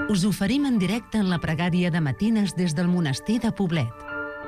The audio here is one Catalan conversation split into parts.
Us oferim en directe en la pregària de matines des del monestir de Poblet.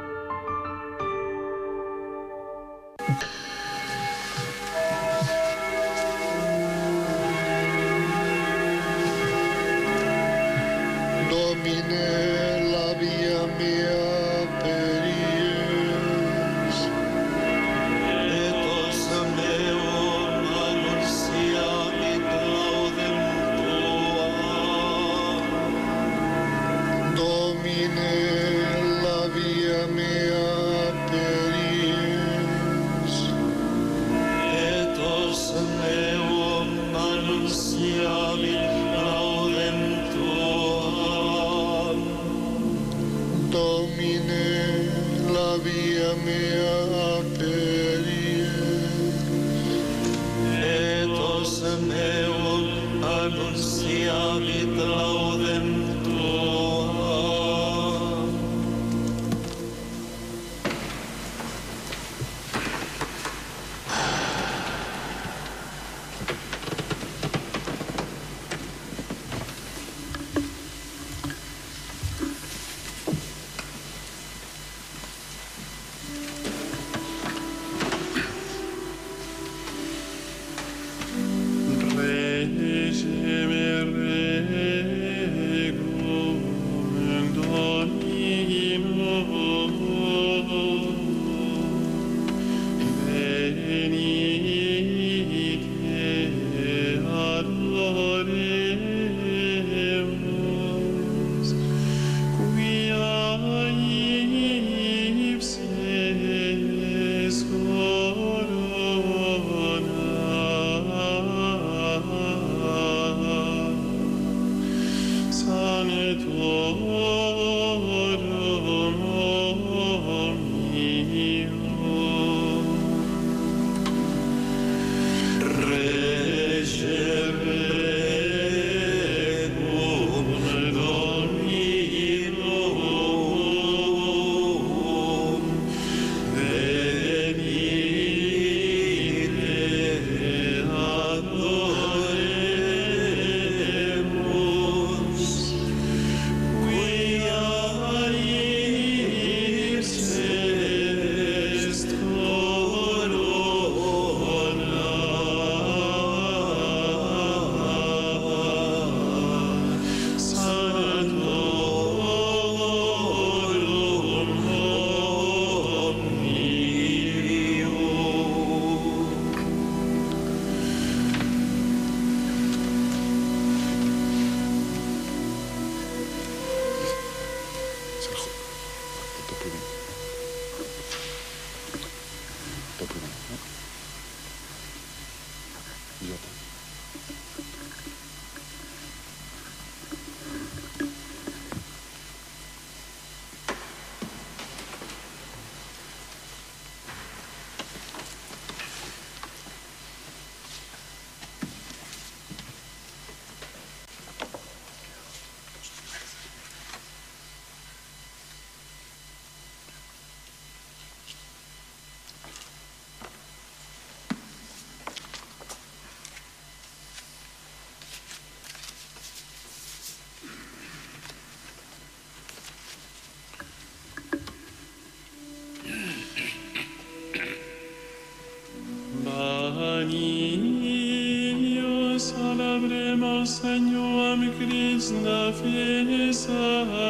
Señor Cristo, fiesa,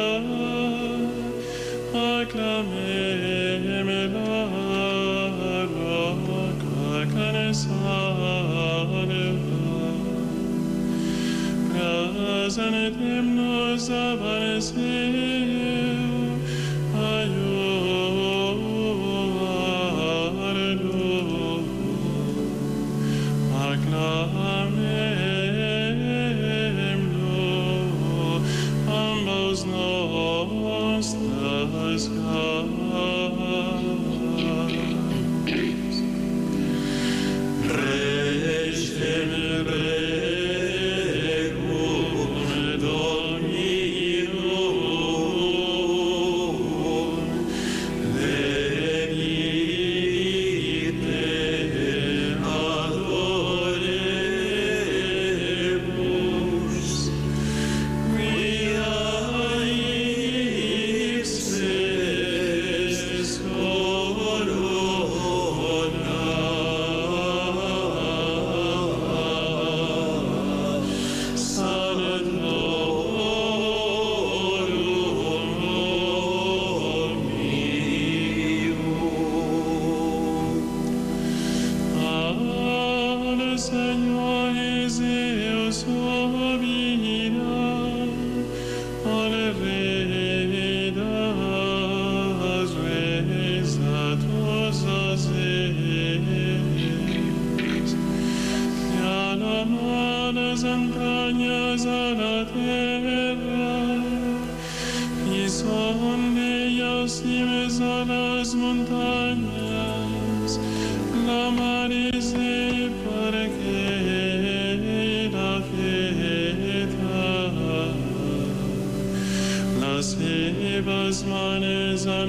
acclameme la roca canesana, presentem nos avaneseu, aiuardo, acclameme nostras causas. Regem regum Dominum, venite adoremus. entrañas a la tierra, y son de ellas cimes a las montañas, la mar es de parquera feta, las evas manes han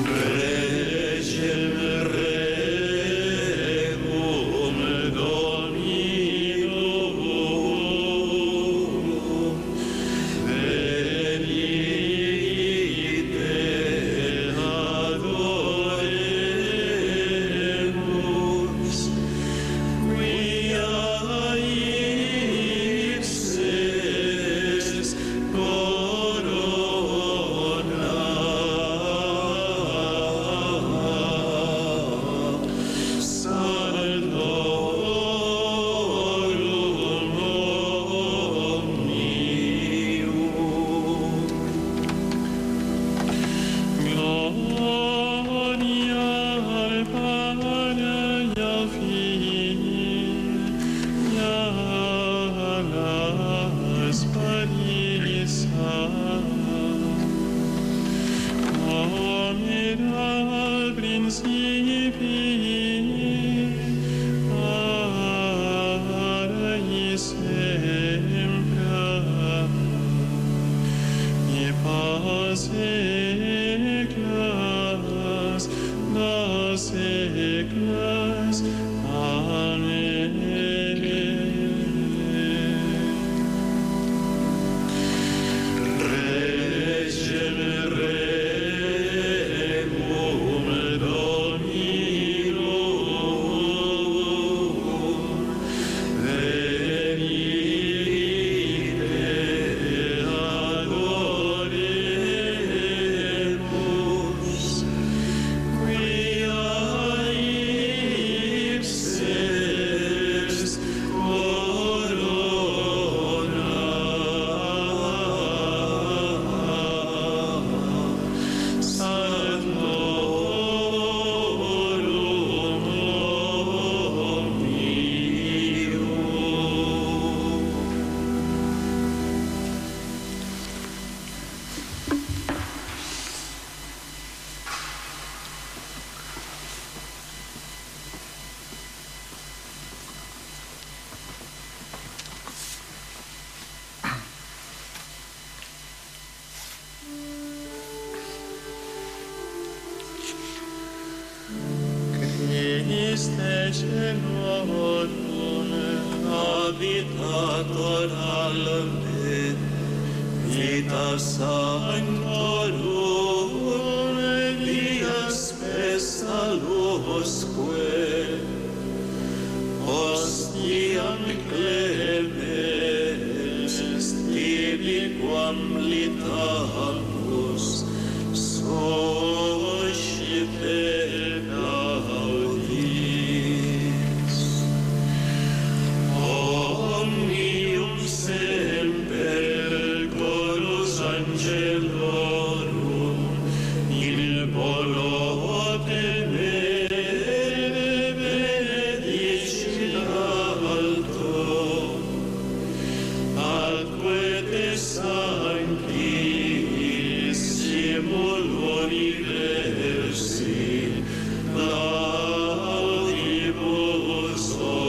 Regem regum Domini segles. Amen. Christe celorum, habitator al me, vita sanctorum, via spesa losque, ostiam clemens, tibiquam litamus, socipe gaudis. Omnium semper chorus angelorum in polote benedicit alto, atque te sanctissimul universi laudibus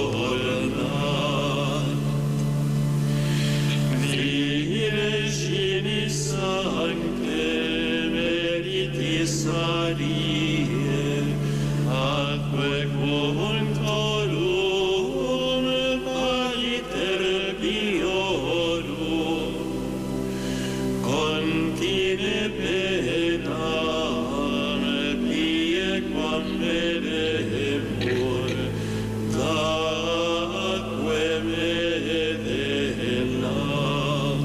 ornat. Virginis sancte meritis Mariae, atque contorum pariter piorum, contine penam piequam medemur, daque medellam.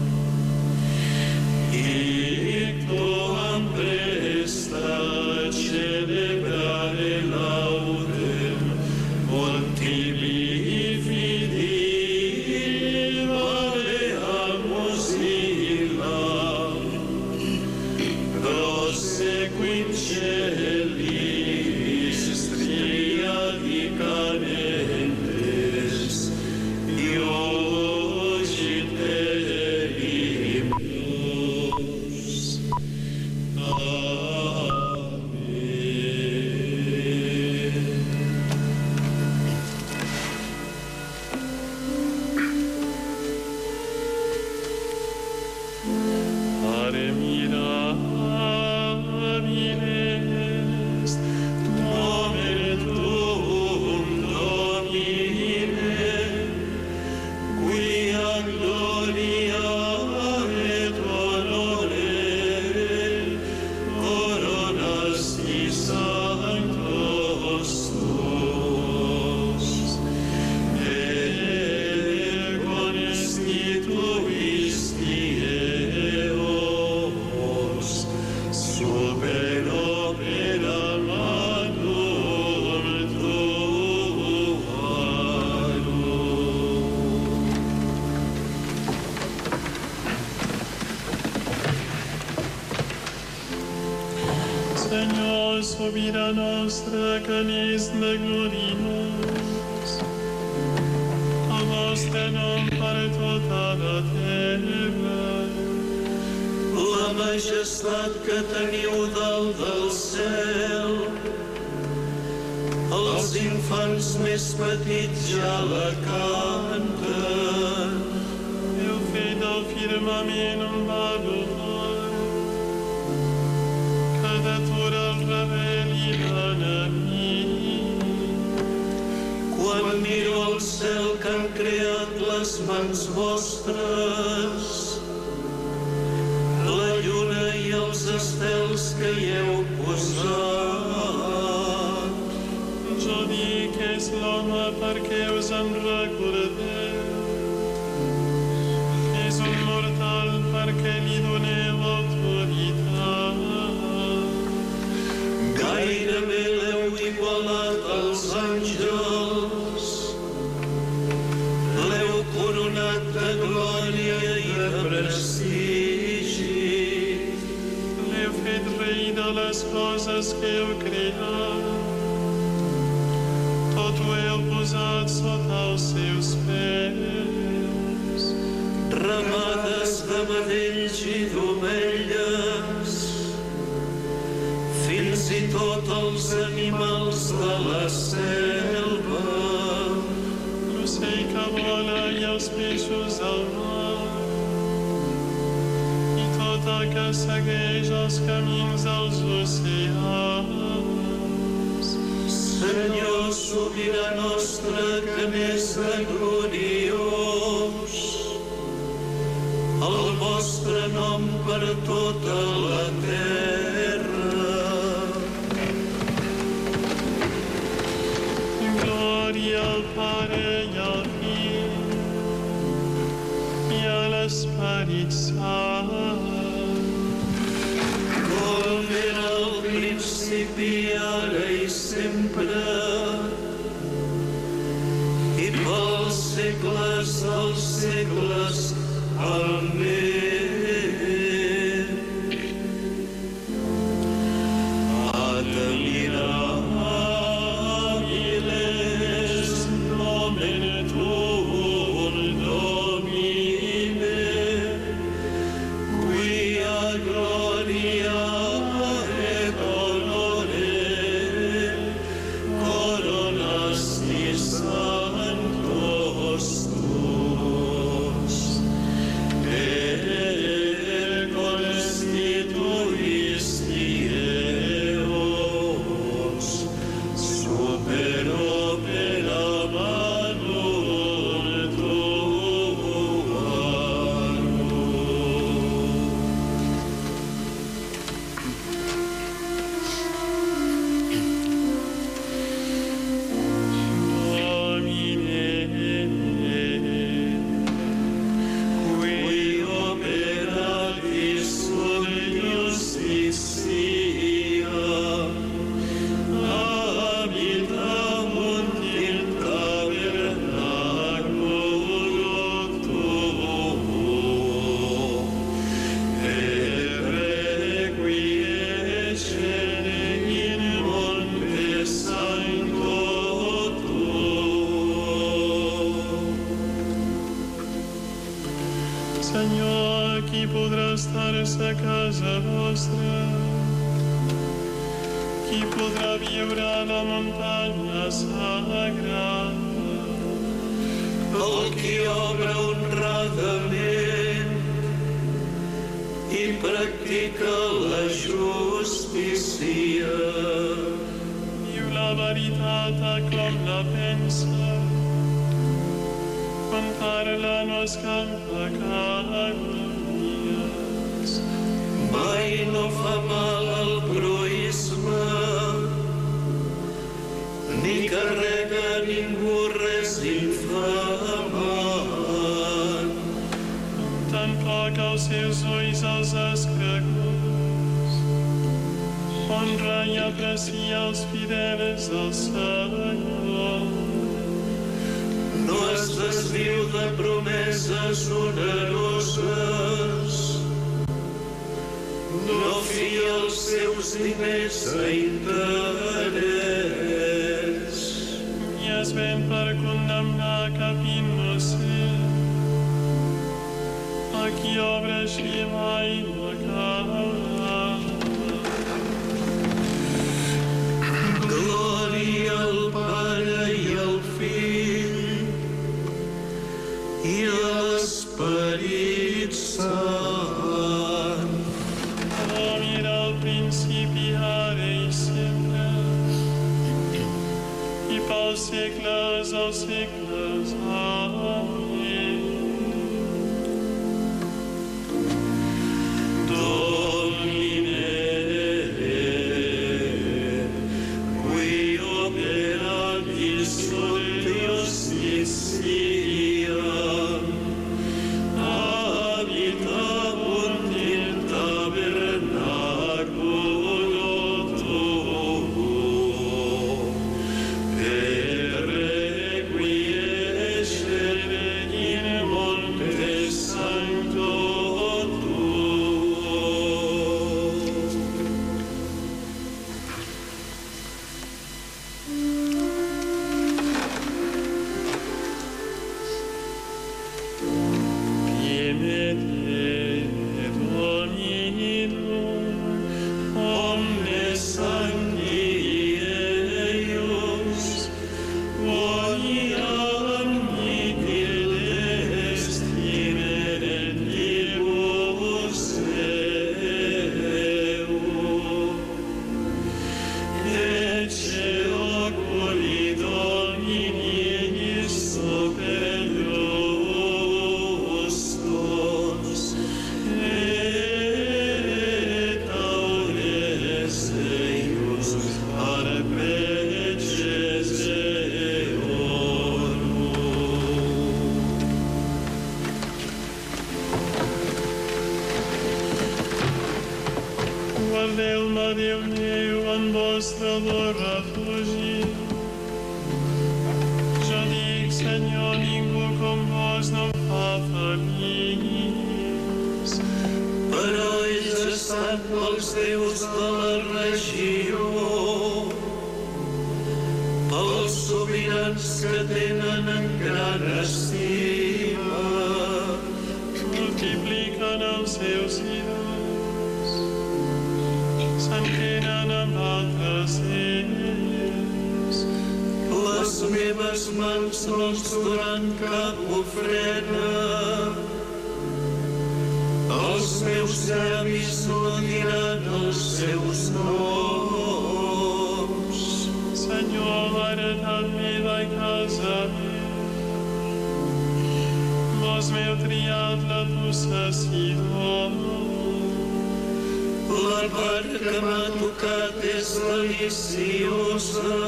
Ictuam presta celebrare laudem, ultimi fidi vareamus illam, prosequit celis triadi canentes, iugite himnos. Pare mirabilis nomen tuum Domine, quia gloria et honore coronasti sanctos tuos, et constituisti eos super opera magnum tuarum. Señor, subida nostra, canis de glorinos, a vos tenom pare tota la terra, la majestat que teniu dalt del cel. Els infants més petits ja la canten. Eu fet el firmament amb valor, que d'atura el rebel i l'enemic. que han creat les mans vostres, la lluna i els estels que hi heu posat. Jo dic que és l'home perquè us en recordeu, és un mortal perquè li doneu autoritat. Gairebé l'heu igualat als àngels, l'heu coronat de glòria i de prestigi. L'heu fet rei de les coses que heu creat, tot ho heu posat sota els seus peus. Ramades de vedells i d'ovelles, fins i tot els animals de la selva, L'ocell que vola i els peixos al mar, i tot el que segueix els camins dels oceans. Senyor sobirà nostre, que n'és de gloriós, el vostre nom per tota la terra. Glòria al Pare i al Fill i a l'Esperit Sant, Com era al principi, ara i sempre, i pels segles dels segles. Amén. Ad mirabilis nomen tuum, Domine, quia gloria et honore coronasti sanctos tuos. Constituisti eos super opera manum tuarum. Qui operatis sunt justitia, habitamunt in tabernaculo tuo, et requiescere in monte sancto tuo. Senyor, qui podrà estar-se a casa vostra? Qui podrà viure a la muntanya sagrada? El qui obra honradament i practica la justícia, Diu la veritat com la pensa, quan parla no escampa calúnies. mai no fa mal al proïsme, ni carrega a ningú res infamant. Tampoc als seus ulls els escreguts. Honra i aprecia els fidels del Senyor. No es desdiu de promeses oneroses, no fia els seus diners a interès. I es ven per condemnar cap innocent. A qui obra així mai no caurà. Glòria al Pare i al Fill i a l'Esperit Sant. Com era al principi, ara i sempre, dels segles dels segles. Amén. Domine, qui operatis Deus Missia, habitabunt in tabernaculo tuo, per requiescere in monte sancto tuo. Piemete, Dominum, omnes sancti eius, quoniam nihil estimerentibus eum. Ecce oculi Domini superiustos, et aures eius arpeces eorum. Guardeu-me, Déu meu, en vostre amor refugi. Jo dic, Senyor, ningú com vos no em fa feliç. Però ells estan pels déus de la regió, pels sobirans que tenen en gran estima. Multipliquen els seus ídols, s'entenen amb altres déus. Les meves mans no els donen cap ofrena, els meus llavis no diran els seus noms. Senyor, heretat meva i casa meva, vos m'heu triat la possessió. La part que m'ha tocat és deliciosa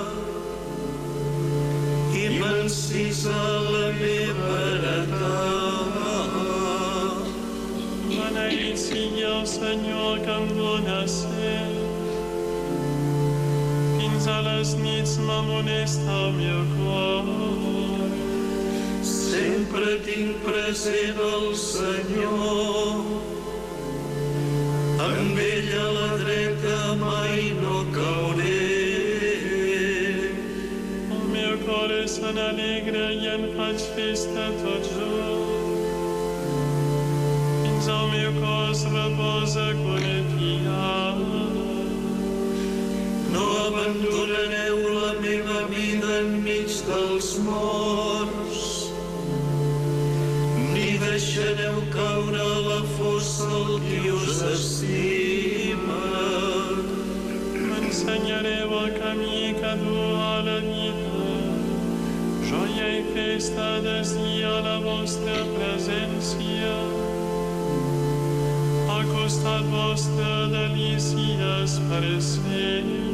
i m'encisa la meva heretat. Beneït sigui el Senyor que em dóna set. Fins a les nits m'amonesta el meu cor. Sempre tinc present el Senyor, amb ell a la dreta mai no cauré. El meu cor se n'alegra i en faig festa tot just. Fins el meu cos reposa confiat. No abandonareu la meva vida enmig dels morts, ni deixareu caure a la fossa el qui us estima. M'ensenyareu el camí que du a la vida. Joia i festa desdia la vostra presència. Al costat vostre delícies per sempre.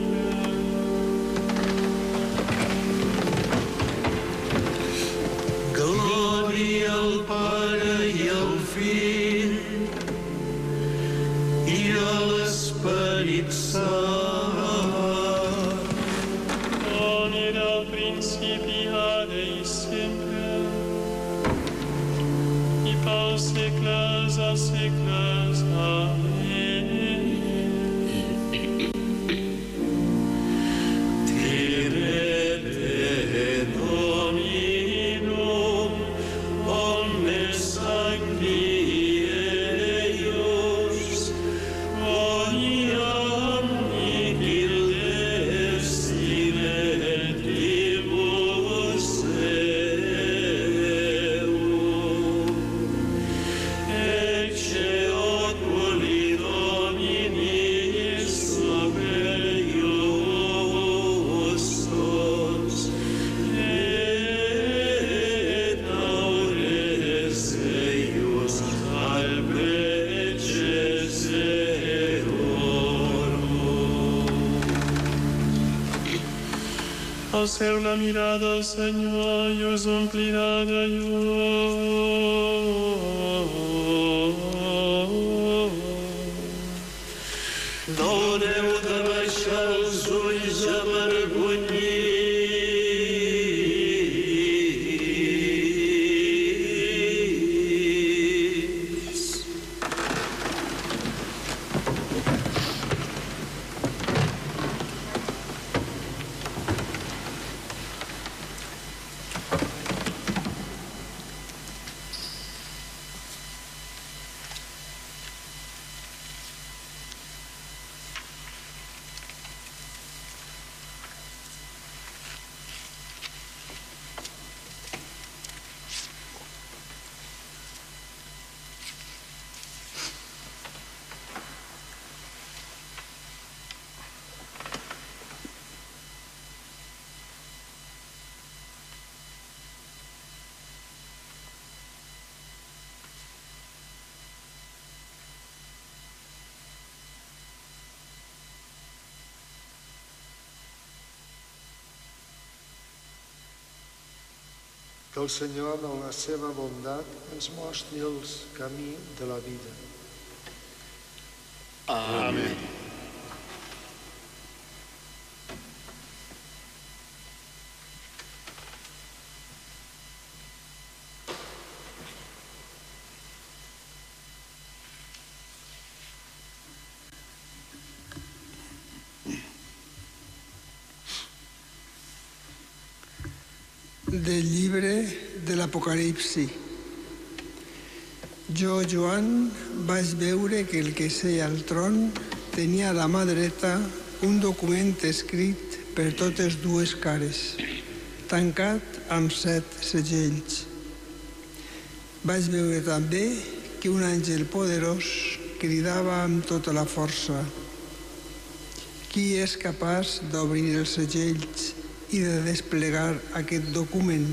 Glòria al Pare i al Fill i a l'Esperit Sant. Com era al principi, ara i sempre, i pels segles als segles. Amén. Alceu la mirada al Senyor i us omplirà de llum. No haureu de baixar els ulls avergonyits. Que el Senyor, en la seva bondat, ens mostri el camí de la vida. Amén. Del llibre de l'Apocalipsi. Jo, Joan, vaig veure que el que seia al tron tenia a la mà dreta un document escrit per totes dues cares, tancat amb 7 segells. Vaig veure també que un àngel poderós cridava amb tota la força: qui és capaç d'obrir els segells i de desplegar aquest document?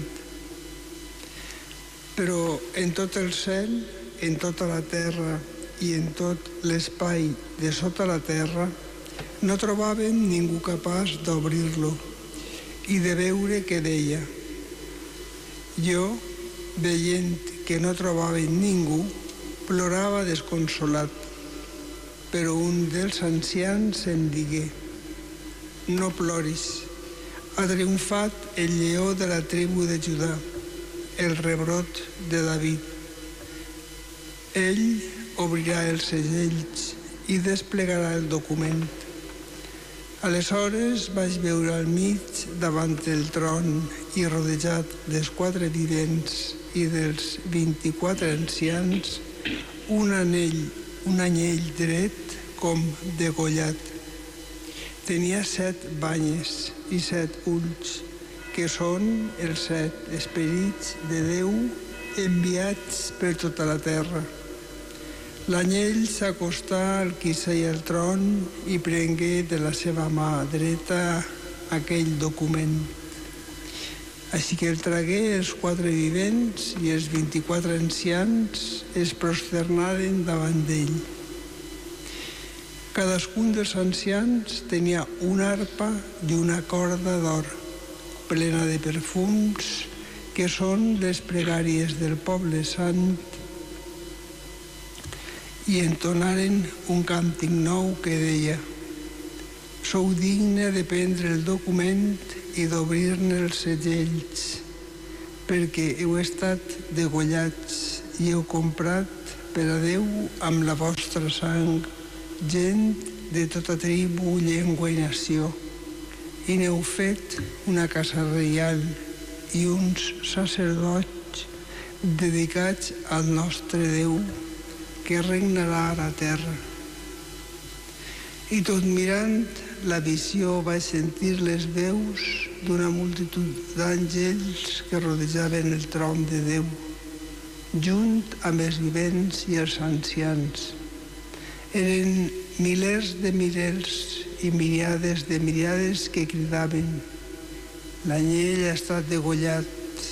Però en tot el cel, en tota la terra i en tot l'espai de sota la terra no trobaven ningú capaç d'obrir-lo i de veure què deia. Jo, veient que no trobaven ningú, plorava desconsolat, però un dels ancians em digué: no ploris, ha triomfat el lleó de la tribu de Judà, el rebrot de David. Ell obrirà els segells i desplegarà el document. Aleshores vaig veure al mig, davant del tron i rodejat dels 4 vivents i dels 24 ancians, un anyell dret com degollat. Tenia 7 banyes i 7 ulls, que són els 7 esperits de Déu enviats per tota la terra. L'anyell s'acostà al qui seia al tron i prengué de la seva mà dreta aquell document. Així que el tragué els 4 vivents i els 24 ancians es prosternaren davant d'ell. Cadascun dels ancians tenia una arpa i una corda d'or, plena de perfums, que són les pregàries del poble sant, i entonaren un càntic nou que deia: sou digne de prendre el document i d'obrir-ne els segells, perquè heu estat degollats i heu comprat per a Déu amb la vostra sang gent de tota tribu, llengua i nació, i n'heu fet una casa reial i uns sacerdots dedicats al nostre Déu, que regnarà a la terra. I tot mirant la visió vaig sentir les veus d'una multitud d'àngels que rodejaven el tron de Déu, junt amb els vivents i els ancians. Eren milers de milers i miriades de miriades que cridaven: l'anyell ha estat degollat,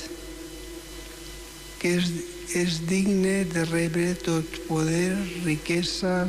que és digne de rebre tot poder, riquesa,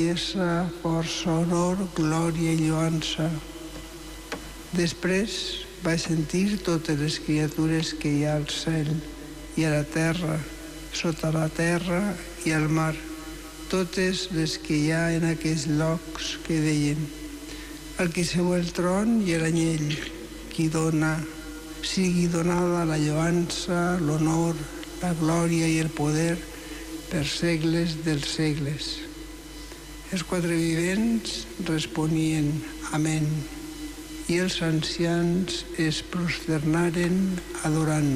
saviesa, força, honor, glòria i lloança. Després va sentir totes les criatures que hi ha al cel i a la terra, sota la terra i al mar, totes les que hi ha en aquells llocs que deien: al qui seu el tron i l'anyell, qui dona, sigui donada la lloança, l'honor, la glòria i el poder per segles dels segles. Els quatre vivents responien amén, i els ancians es prosternaren adorant.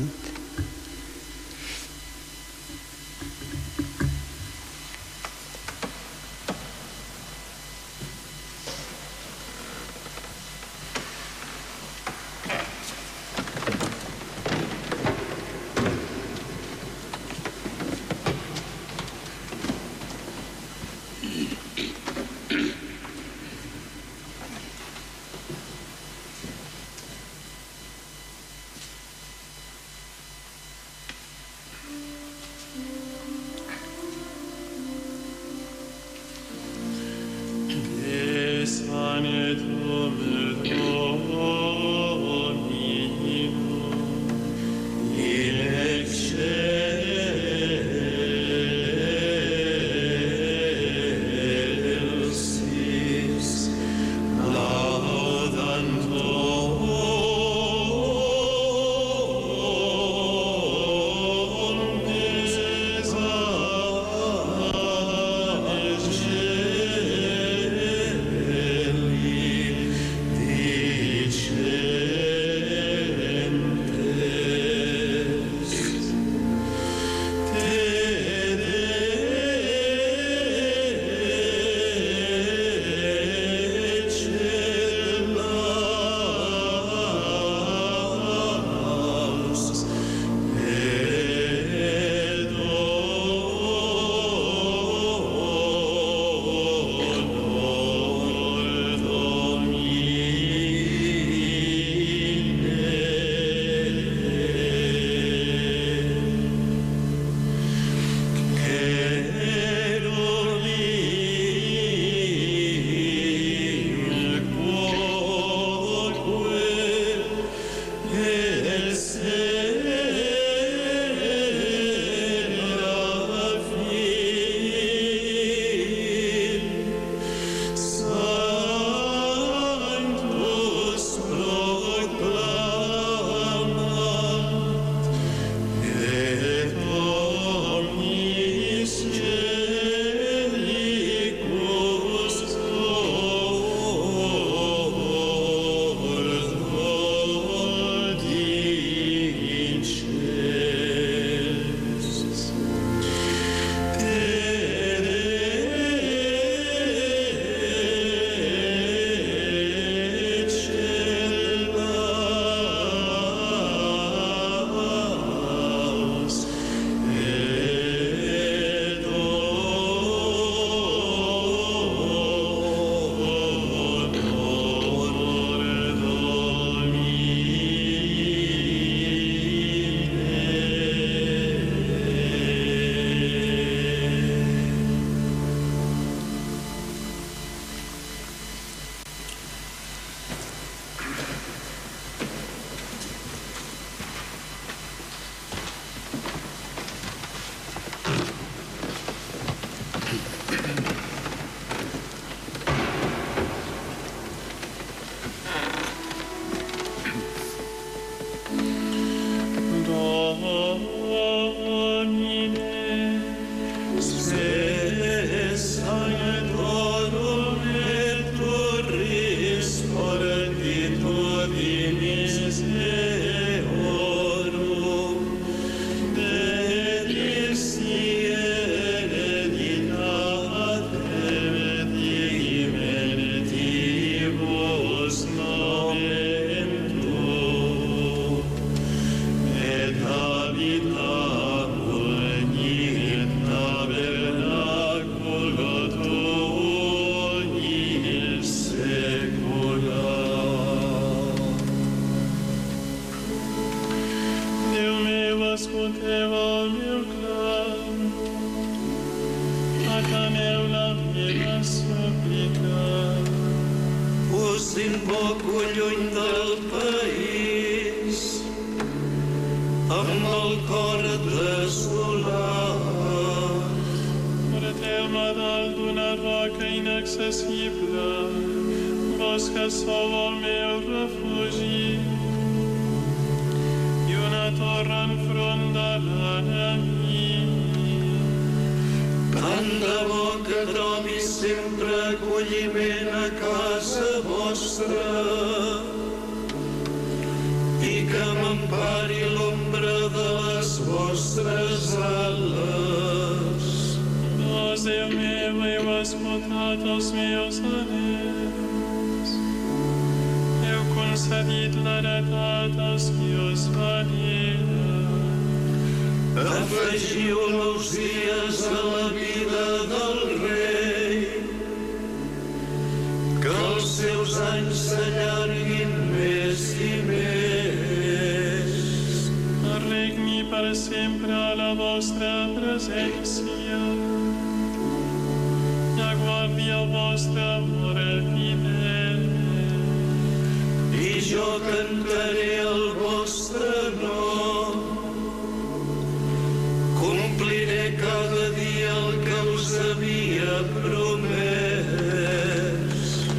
Us invoco lluny del país amb el cor desolat. Porteu-me dalt d'una roca inaccessible, vos que sou el meu refugi, i una torre enfront de l'enemic. Tant de bo que trobi sempre acolliment a casa vostra i que m'empari l'ombra de les vostres ales. Vós, Déu meu, heu escoltat els meus anhels. Heu concedit l'heretat als qui us veneren. Afegiu nous dies a la vida del rei, que els seus anys s'allarguin més i més. Regni per sempre a la vostra presència i aguardi el vostre amor fidel. I jo cantaré el vostre nom, compliré cada dia el que us havia promès.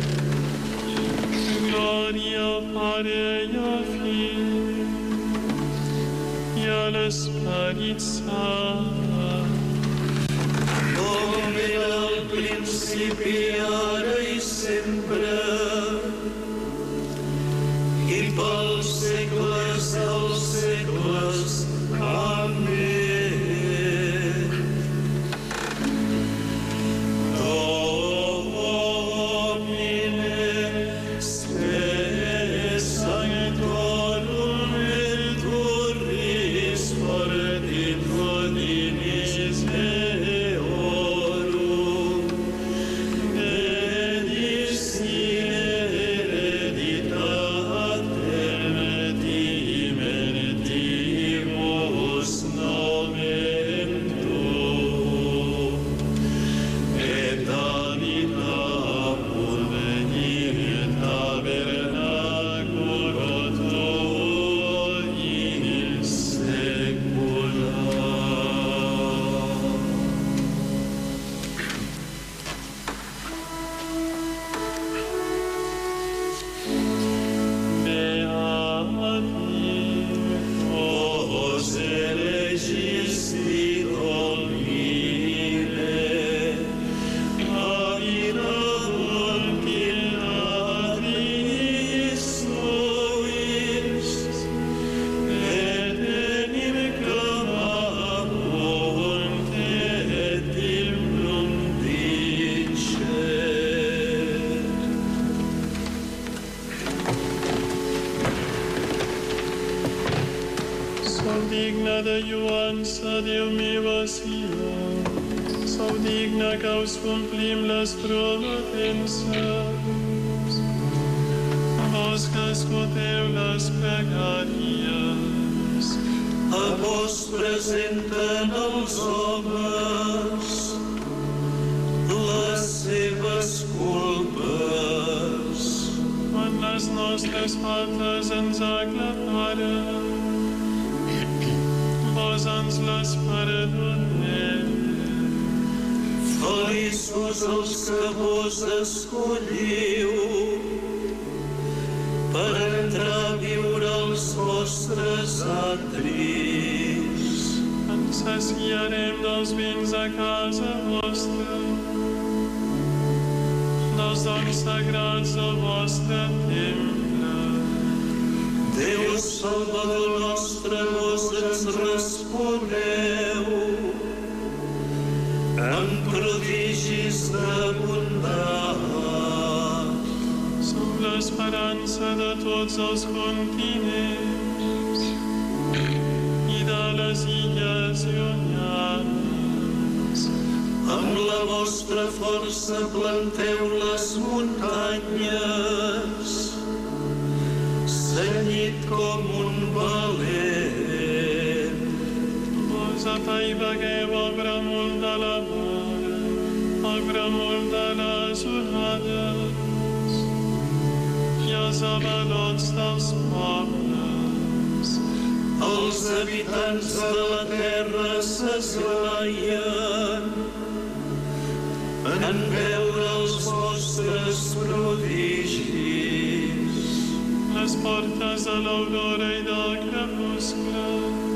Glòria al Pare i al Fill i a l'Esperit Sant, Com era al principi, ara i sempre, i pels segles dels segles. Amén. Domine, se sanctorum et turis fortitudinis eorum, dedis hereditatem dimertibus nomentum, et habita pulvenir tabernaculo tuo in saecula. Vos elegisti Domine, habitabunt in atriis tuis, et enim clamabunt et hymnum dicet. sou digna de lluança, Déu meu, a Sió. Sou digna que us complim les prometences. Vos que escolteu les pregàries. A vos presenten els homes les seves culpes. Quan les nostres faltes ens aclararen, vos ens les perdoneu. Feliços els que vos escolliu per entrar a viure els vostres atris. Ens saciarem dels vins a casa vostra, dels dons sagrats del vostre temple. Déu Salvador nostre, vos ens responeu amb prodigis de bondat. Sou l'esperança de tots els continents i de les illes llunyanes. Amb la vostra força planteu les muntanyes, cenyit com un valent. Vos apaivagueu el bramul de la mar, el bramul de les onades i els avalots dels pobles. Els habitants de la terra s'esglaien en veure els vostres prodigis. Les portes de l'aurora i del crepuscle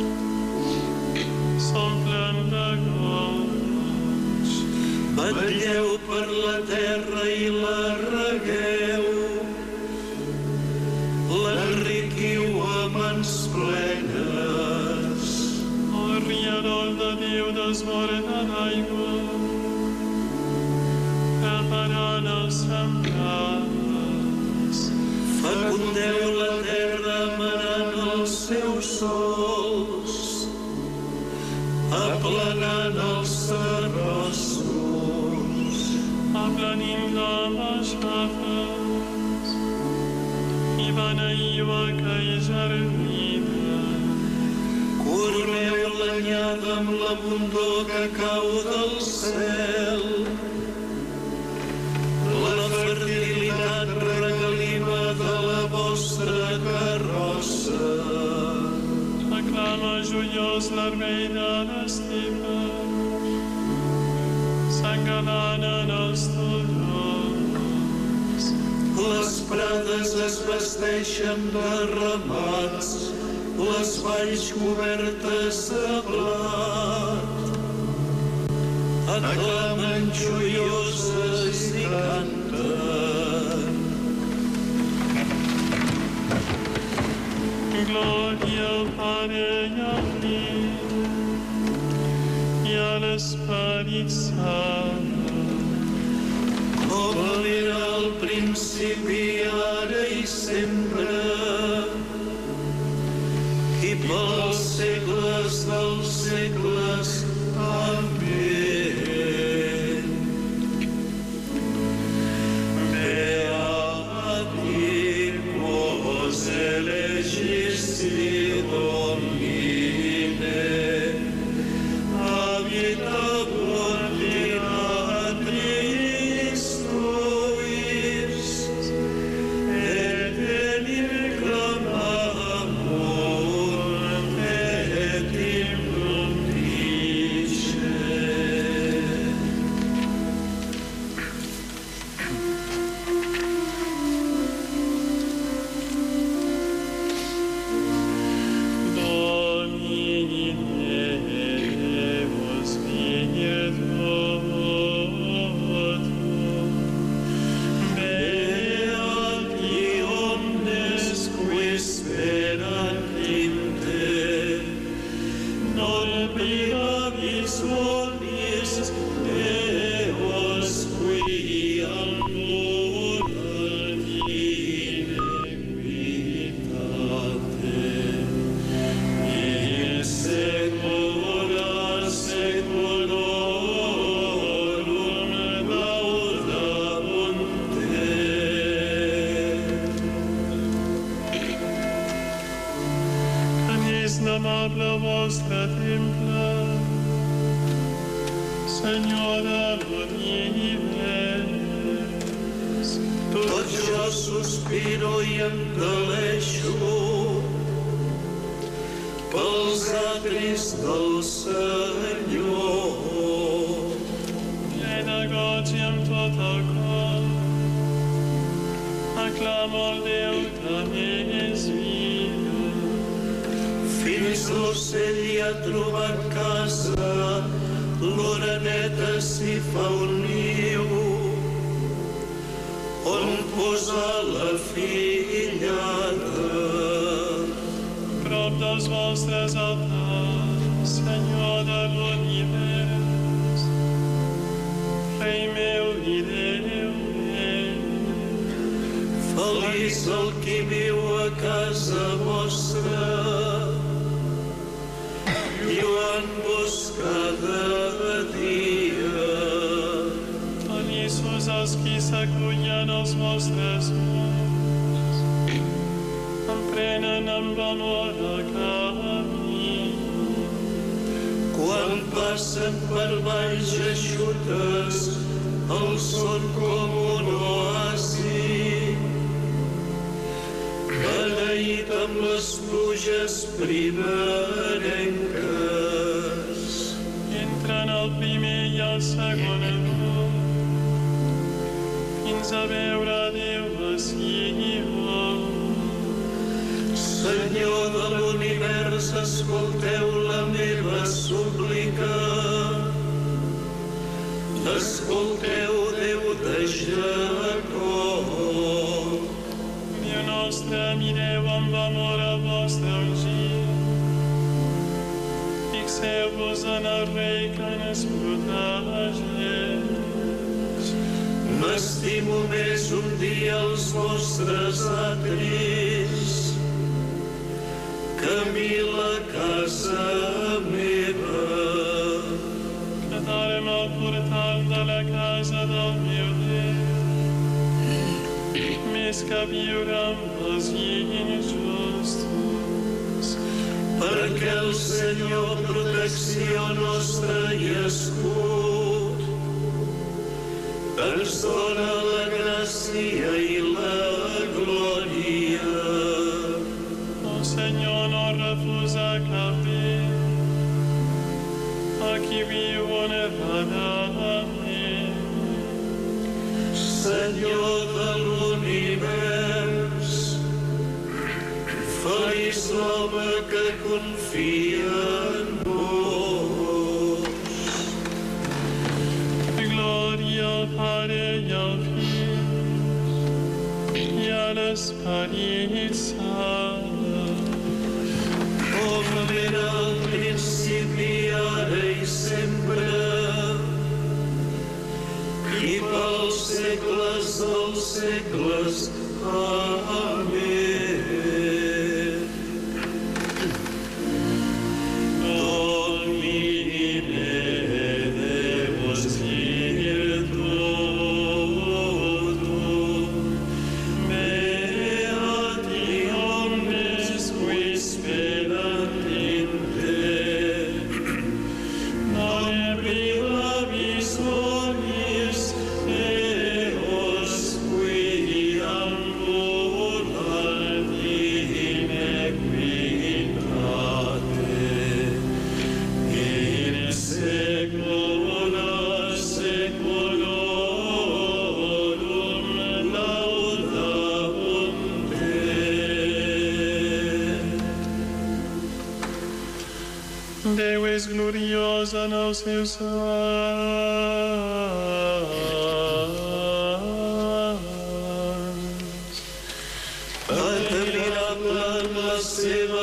s'omplen de goig. Vetlleu per la terra i la regueu, l'enriquiu amb mans plenes. El rierol de Déu desborda d'aigua, preparant els sembrats. Fecundeu la terra manant els seus sols, aplanant els terrossos. Aplanim-la amb les xafes i beneiu aquella jardina. Coroneu l'anyada amb l'abundor que cau del cel, la fertilitat regalima de la vostra carrossa. Aclama joiós l'arbell de l'estipa, s'engalanen els turons. Les prades es vesteixen de ramats, les valls cobertes de blat. Aclamen joioses i canten. Glòria al Pare i al Fill i a l'Esperit Sant, Com era al principi, ara i sempre, i pels segles dels segles. Amén. Beaticos elegisti Domine, habitavur dinatris tuis, et enim clamamur, et in nuntice. Domini Deus Spiritus, Beati omnes qui sperant in te, non privavis vobis Deus qui annullat iniquitate, in secula seculorum laudabunt te. Anis l'amable vostre temple, Senyor de l'univers. Tot jo sospiro i em deleixo pels atris del Senyor. Ple de goig i amb tot el cor, aclamo el Déu de més vida. Fins l'ocell hi ha trobat casa, l'oreneta s'hi fa un niu, on posar la fillada. Prop dels vostres altars, Senyor de l'univers, Rei meu i Déu meu. Feliç el qui viu a casa vostra, lluant-vos cada dia. Feliços els qui s'acullen als vostres murs, emprenen amb amor el camí. Quan passen per valls eixutes, els són com un oasi. beneït amb les pluges primerenques. Entra en el primer i el segon amor, fins a veure Déu a Sió. Senyor de l'univers, escolteu la meva súplica. Escolteu, Déu de Jacob. Déu nostre, mireu amb amor el vostre ungit. Fixeu-vos en el Rei que ens protegeix. M'estimo més un dia els vostres atris que mil a casa meva. Quedarem al portal de la casa del meu Déu, més que viure amb els injustos. Perquè el Senyor, protecció nostra i escut, ens dona la gràcia i la glòria. El Senyor no refusa cap bé a qui viu honradament. Senyor de l'univers, feliç l'home que confia en vos. Glòria al Pare i al Fill i a l'Esperit Sant, com era al principi, ara i sempre, i pels segles dels segles. Amén. Domine Deus virtutum, beati omnes qui sperant in te, non ebrilavis omnis eos qui ambulant in equitate, in saecula saeculorum laudabunt te. Déu és gloriós en els seus sants. Admirable en la seva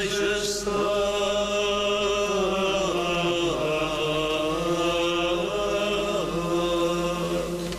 majestat.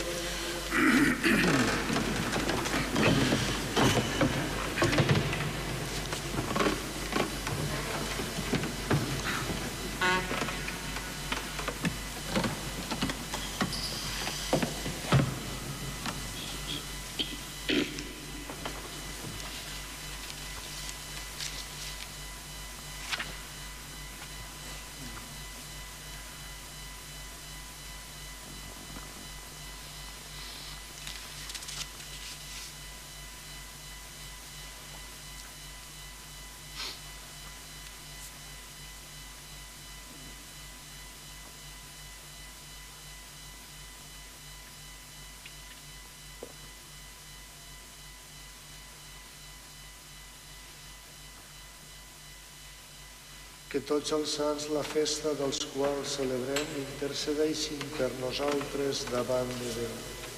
Que tots els sants, la festa dels quals celebrem, intercedeixin per nosaltres davant de Déu.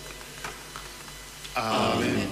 Amén.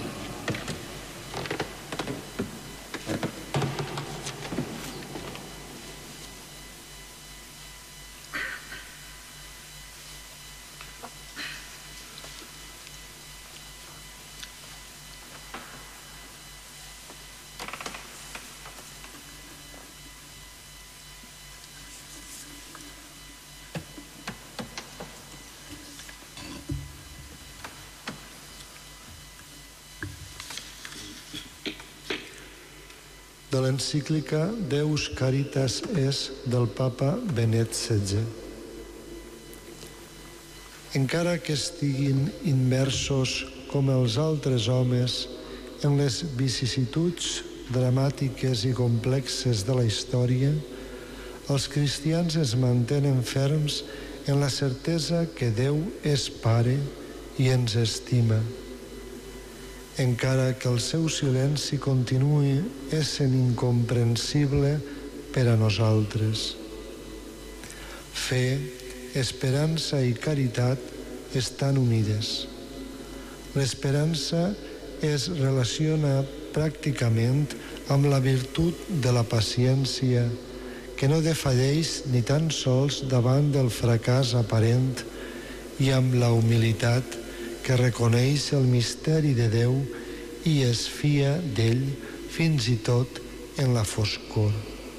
De l'encíclica Deus Caritas Es del Papa Benet XVI. Encara que estiguin immersos com els altres homes en les vicissituds dramàtiques i complexes de la història, els cristians es mantenen ferms en la certesa que Déu és Pare i ens estima, encara que el seu silenci continuï essent incomprensible per a nosaltres. Fe, esperança i caritat estan unides. L'esperança es relaciona pràcticament amb la virtut de la paciència, que no defalleix ni tan sols davant del fracàs aparent, i amb la humilitat que reconeix el misteri de Déu i es fia d'ell fins i tot en la foscor.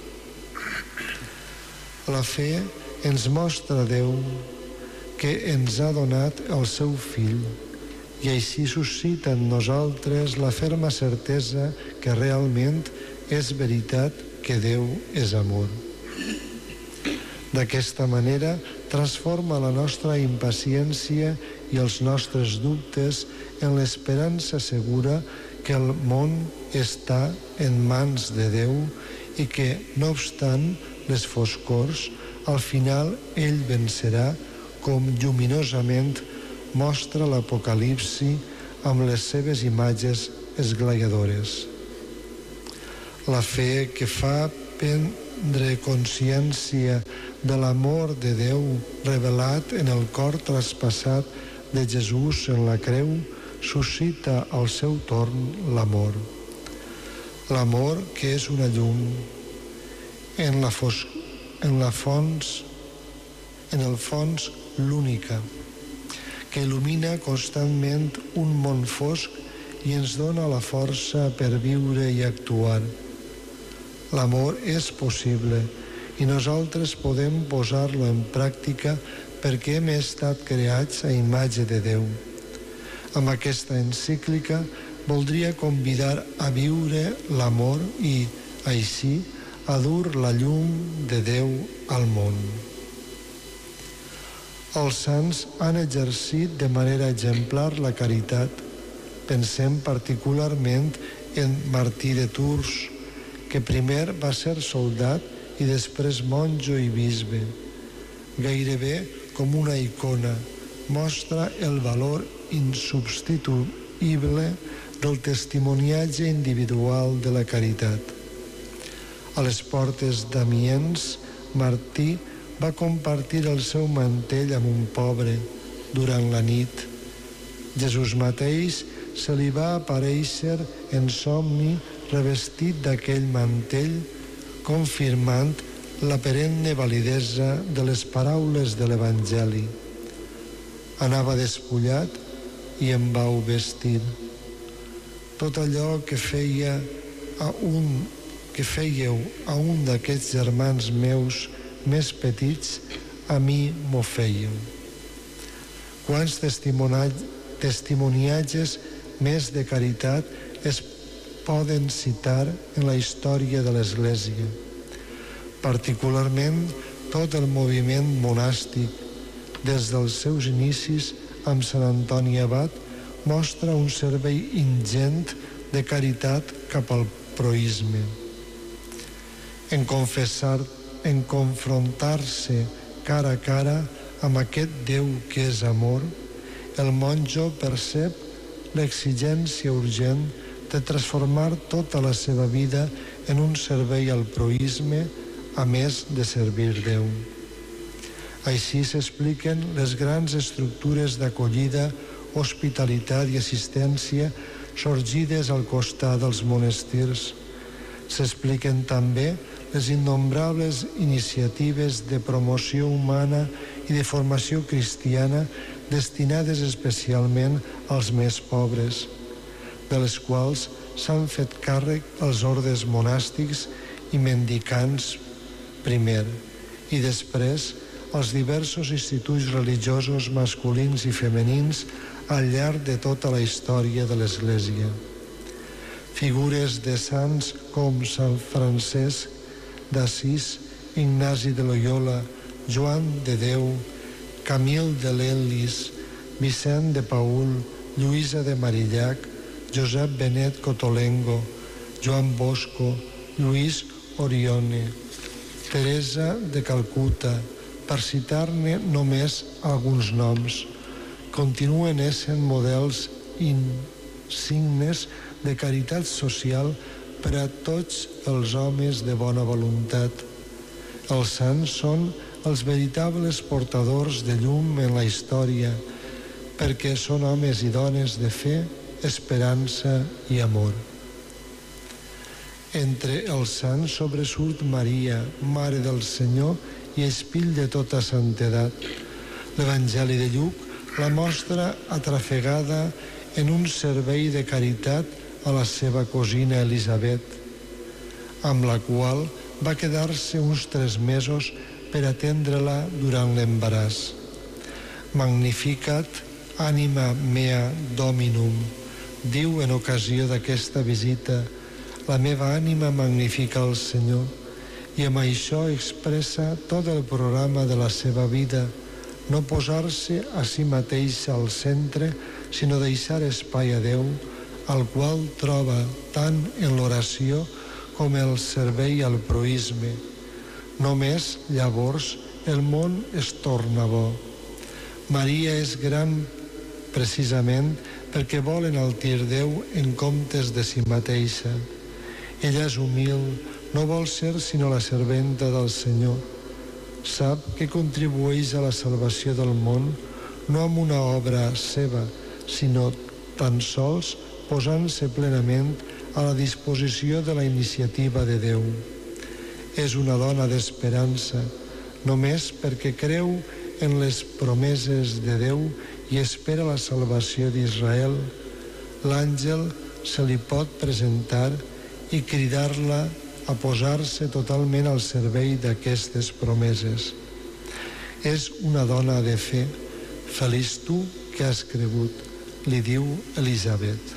La fe ens mostra Déu que ens ha donat el seu Fill i així suscita en nosaltres la ferma certesa que realment és veritat que Déu és amor. D'aquesta manera transforma la nostra impaciència i els nostres dubtes en l'esperança segura que el món està en mans de Déu i que, no obstant les foscors, al final ell vencerà, com lluminosament mostra l'Apocalipsi amb les seves imatges esglaiadores. La fe que fa prendre consciència de l'amor de Déu revelat en el cor traspassat de Jesús en la creu suscita al seu torn l'amor. L'amor que és una llum en el fons l'única, que il·lumina constantment un món fosc i ens dona la força per viure i actuar. L'amor és possible i nosaltres podem posar-lo en pràctica perquè hem estat creats a imatge de Déu. Amb aquesta encíclica voldria convidar a viure l'amor i, així, a dur la llum de Déu al món. Els sants han exercit de manera exemplar la caritat. Pensem particularment en Martí de Tours, que primer va ser soldat i després monjo i bisbe. Gairebé com una icona, mostra el valor insubstituïble del testimoniatge individual de la caritat. A les portes d'Amiens, Martí va compartir el seu mantell amb un pobre durant la nit. Jesús mateix se li va aparèixer en somni revestit d'aquell mantell, confirmant la perenne validesa de les paraules de l'Evangeli. Anava despullat i em vau vestir. Tot allò que fèieu a un d'aquests germans meus més petits, a mi m'ho fèieu. Quants testimoniatges més de caritat es poden citar en la història de l'Església? Particularment tot el moviment monàstic, des dels seus inicis amb Sant Antoni Abat, mostra un servei ingent de caritat cap al proïsme. En confrontar-se cara a cara amb aquest Déu que és amor, el monjo percep l'exigència urgent de transformar tota la seva vida en un servei al proïsme, a més de servir Déu. Així s'expliquen les grans estructures d'acollida, hospitalitat i assistència sorgides al costat dels monestirs. S'expliquen també les innombrables iniciatives de promoció humana i de formació cristiana destinades especialment als més pobres, de les quals s'han fet càrrec els ordes monàstics i mendicants primer, i després els diversos instituts religiosos masculins i femenins al llarg de tota la història de l'Església. Figures de sants com Sant Francesc d'Assís, Ignasi de Loyola, Joan de Déu, Camil de Lelis, Vicent de Paül, Lluïsa de Marillac, Josep Benet Cotolengo, Joan Bosco, Lluís Orione, Teresa de Calcuta, per citar-ne només alguns noms. Continuen essent models insignes de caritat social per a tots els homes de bona voluntat. Els sants són els veritables portadors de llum en la història, perquè són homes i dones de fe, esperança i amor. Entre els sants sobresurt Maria, Mare del Senyor i Espill de tota santedat. L'Evangeli de Lluc la mostra atrafegada en un servei de caritat a la seva cosina Elisabet, amb la qual va quedar-se uns 3 mesos per atendre-la durant l'embaràs. Magnificat anima mea Dominum, diu en ocasió d'aquesta visita, la meva ànima magnifica el Senyor, i amb això expressa tot el programa de la seva vida, no posar-se a si mateix al centre, sinó deixar espai a Déu, al qual troba tant en l'oració com el servei al proïsme. Només llavors el món es torna bo. Maria és gran precisament perquè vol enaltir Déu en comptes de si mateixa. Ella és humil, no vol ser sinó la serventa del Senyor. Sap que contribueix a la salvació del món no amb una obra seva, sinó tan sols posant-se plenament a la disposició de la iniciativa de Déu. És una dona d'esperança, només perquè creu en les promeses de Déu i espera la salvació d'Israel. L'àngel se li pot presentar i cridar-la a posar-se totalment al servei d'aquestes promeses. És una dona de fe. Feliç tu que has cregut, li diu Elisabet.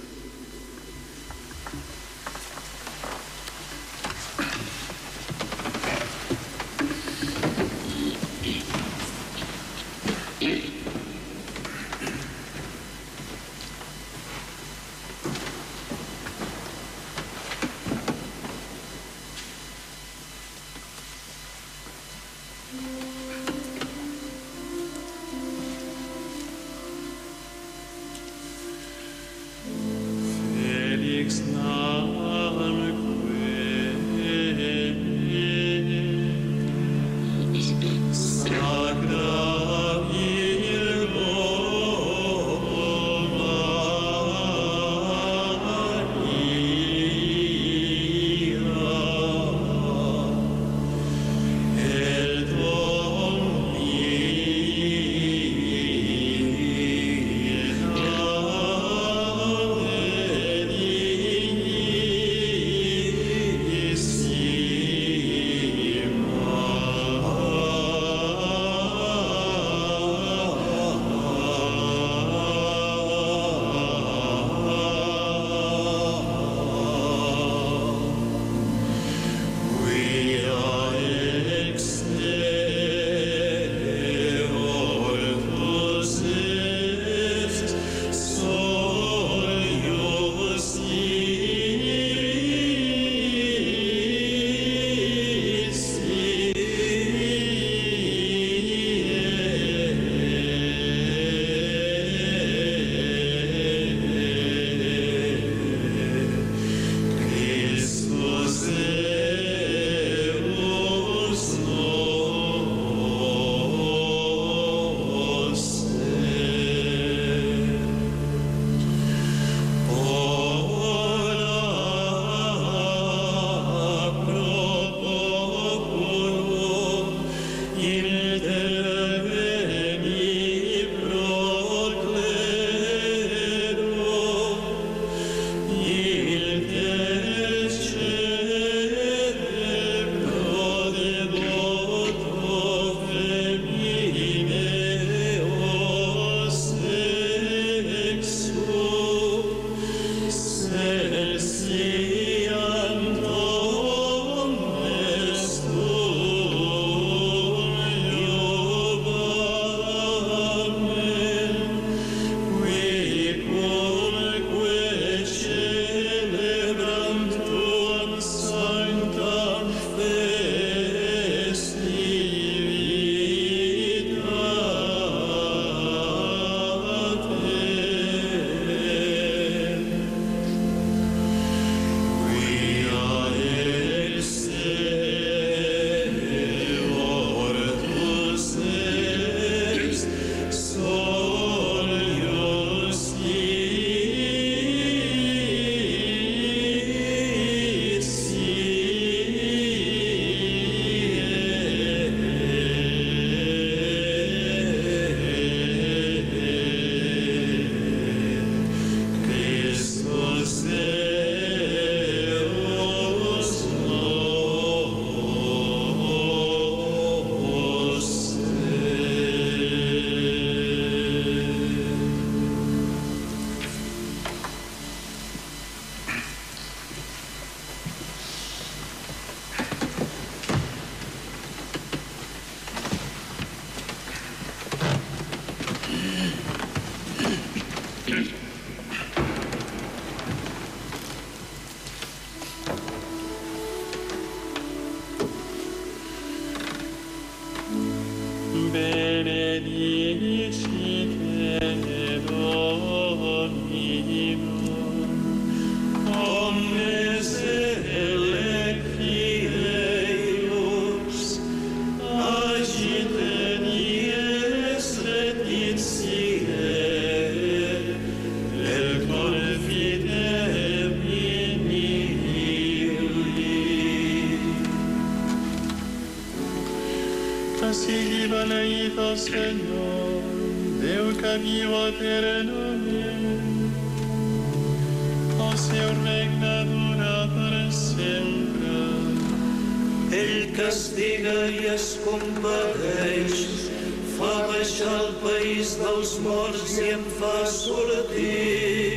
sigui beneït el Senyor, Déu que viu eternament. El seu regne dura per sempre. Ell castiga i es compadeix, fa baixar el país dels morts i en fa sortir.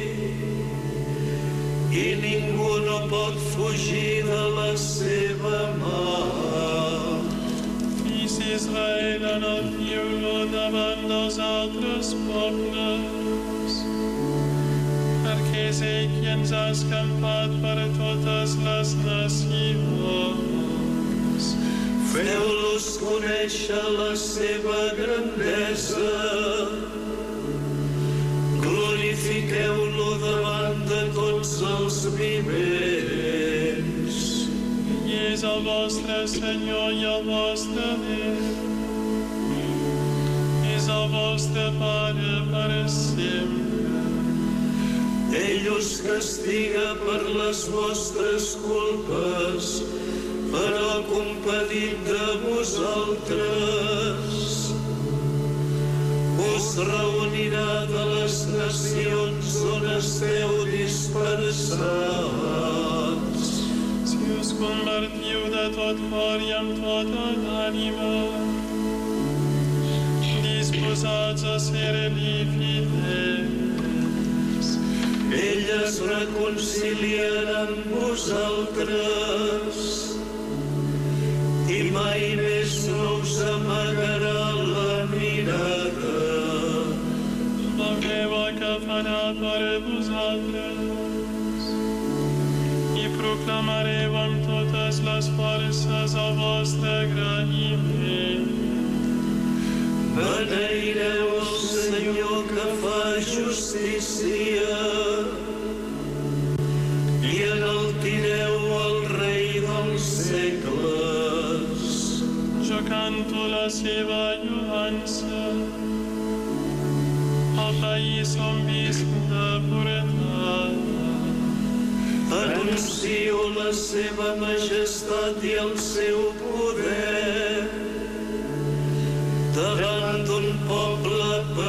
I ningú no pot fugir de la seva mà. Fills d'Israel, enaltiu-lo davant dels altres pobles, perquè és ell qui ens ha escampat per totes les nacions. Feu-los conèixer la seva grandesa, glorifiqueu-lo davant de tots els vivents. I és el vostre Senyor i el vostre Déu, és el vostre Pare per sempre. Ell us castiga per les vostres culpes, però compadit de vosaltres. Us reunirà de les nacions on esteu dispersats. Si us convertiu de tot cor i amb tota l'ànima, disposats a ser-li fidels, ell es reconciliarà amb vosaltres i mai més no us amagarà la mirada. Veureu el que farà per vosaltres i proclamareu amb totes les forces el vostre agraïment. Beneireu el Senyor que fa justícia i enaltireu el Rei dels segles. Jo canto la seva lloança, el país on visc de portada. Anuncio la seva majestat i el seu poder davant d'un poble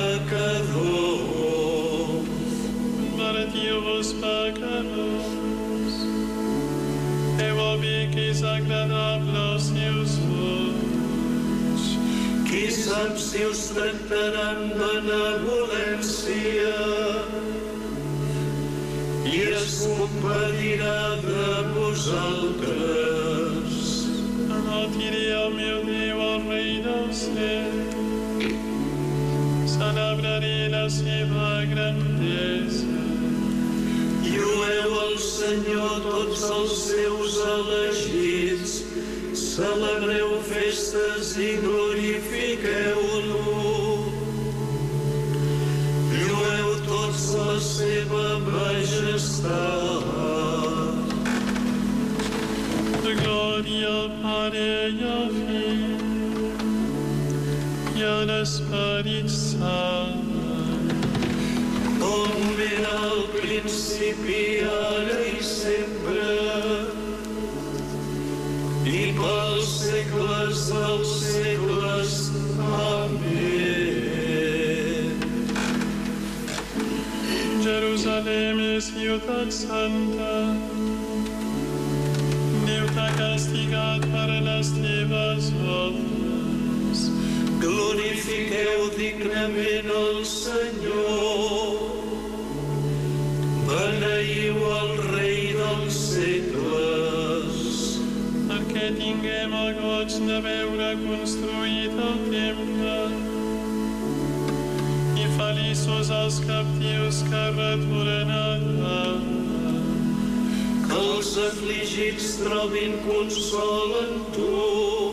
pecador. Convertiu-vos, pecadors, feu el bé que és agradable als seus ulls. Qui sap si us tractaran benevolència i es compadirà de vosaltres. Enaltiré el meu Déu, el Rei del cel, celebraré la seva grandesa. Llueu el Senyor tots els seus elegits, celebreu festes i glorifiqueu-lo. Llueu tots la seva majestat. Glòria al Pare i al Fill i a l'Esperit Sant, com era al principi, ara i sempre, i pels segles dels segles. Amén. Jerusalem és ciutat santa, Déu t'ha castigat per les teves obres. Glorifiqueu dignament el Senyor, beneieu el Rei dels segles. Perquè tinguem el goig de veure construït el temple i feliços els captius que retornaran. Que els afligits trobin consol en tu,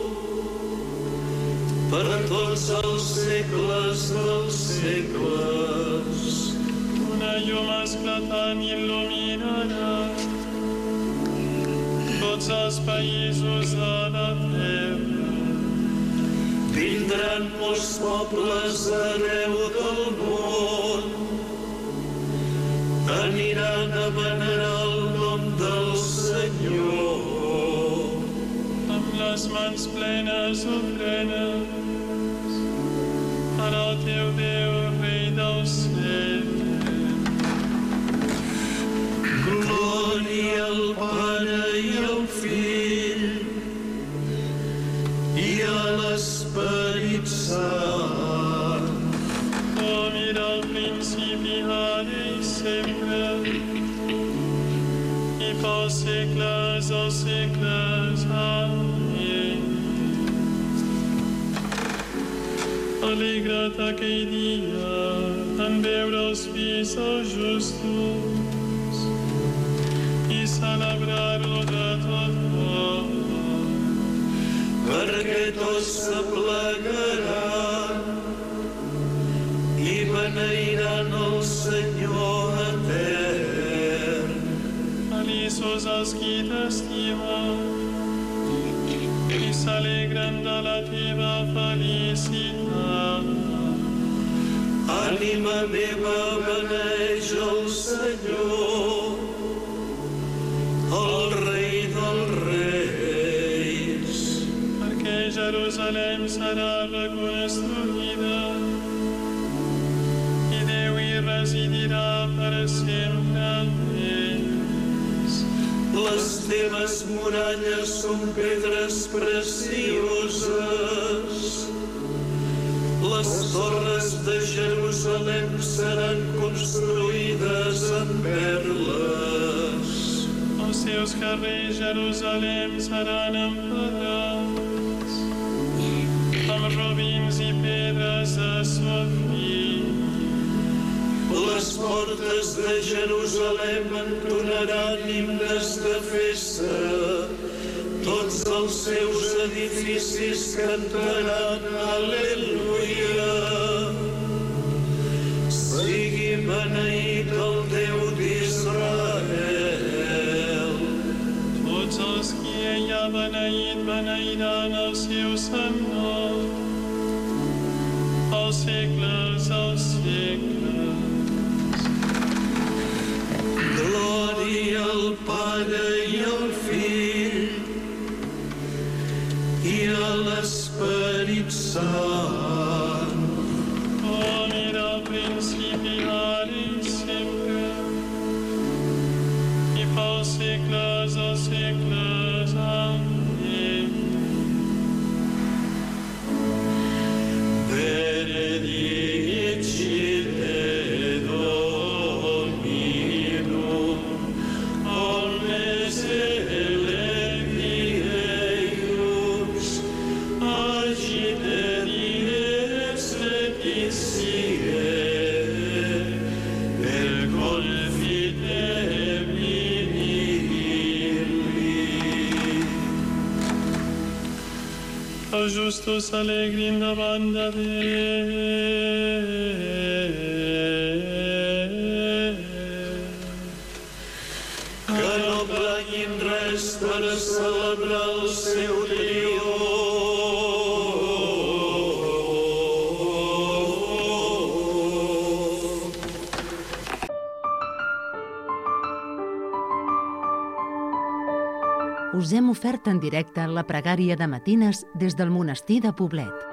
per tots els segles dels segles. Una llum esclatant il·luminarà tots els països de la terra. Vindran molts pobles arreu del món, aniran a venerar el nom del Senyor. Amb la les mans plenes ofrenes per al teu Déu, Rei del cel. Glòria al Pare i al Fill i a l'Esperit Sant. Com era al principi, ara i sempre, i pels segles dels segles. Amén. Alegra't aquell dia en veure els fills dels justos i celebrar-lo de tot cor. Perquè tots s'aplegaran i beneiran el Senyor etern. Feliços els qui t'estimen i s'alegren de la teva felicitat. Ànima meva, beneix el Senyor, el Rei dels Reis. Perquè Jerusalem serà reconstruïda i Déu hi residirà per sempre en ells. Les teves muralles són pedres precioses. Les torres de Jerusalem seran construïdes amb perles. Els seus carrers, Jerusalem, seran empedrats amb robins i pedres de sofí. Les portes de Jerusalem entonaran himnes de festa. Tots els seus edificis cantaran Al·leluia. Sigui beneït el Déu d'Israel. Tots els qui ell ha beneït, beneiran el seu sant nom, als segles dels segles. Glòria al Pare i al Fill i a l'Esperit Sant. Com era al principi, ara i sempre, i pels segles dels segles. Amén. Benedicite Dominum, omnes electi eius, agite dies letizie, per confite minili. Els justos s'alegrin davant de Déu. Que no pleguin res per a celebrar el seu triomf. Us hem ofert en directe la pregària de matines des del monestir de Poblet.